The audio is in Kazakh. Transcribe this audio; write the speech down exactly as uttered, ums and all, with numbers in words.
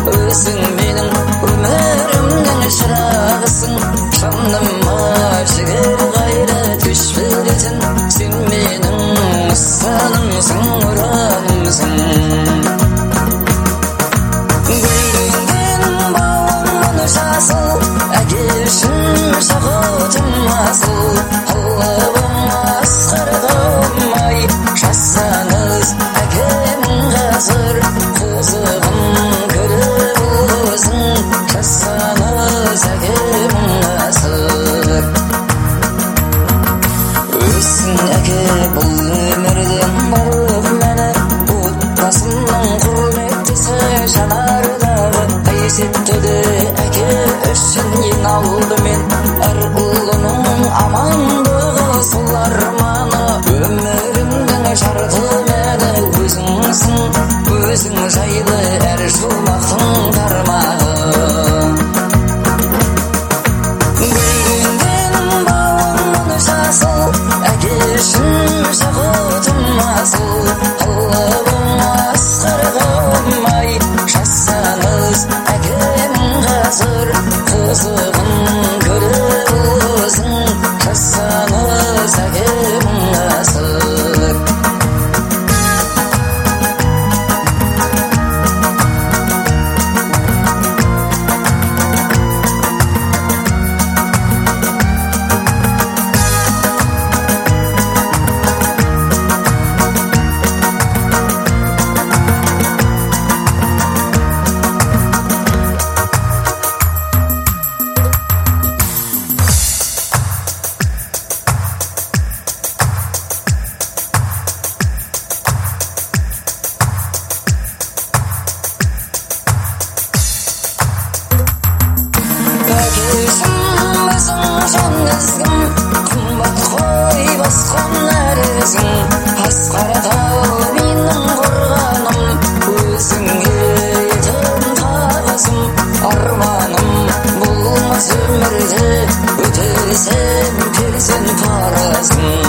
Өзің менің өмірімнің шырағысың, жаныма жігер қайрат күш беретін, сен менің нысанымсың, ұранымсың. Гүлденген бауымның жасыл, әке үшін шақотым асыл. Аллабым асқар қылмай, жасаңыз әкемнің қазір, қызығын көріп өзің, жасаңыз әкемнің қазір. Өссін әке бұл өмірден барып мәні, отбасымның құрметтісі жанардағы, қайсеттіде әке үшін ең алдымен, әр ұлының амандығы сол арманы. Өмірімдің жарқылмеді өзіңсің, өзің жайлы әр жұмақтың тармағы. Гүлденген бауымның жасыл, әке үшін шақотым асыл. Аллабым асқар қылмай, жасаңыз әкемнің қазір, қызығын көріп өзің, жасаңыз әкемнің қазір. Қымбат қой басқан нәрізің, асқар тау менің қорғаным, өзіңе етім тағызым, арманым болмас өмірде, өтерсем перзент парызым.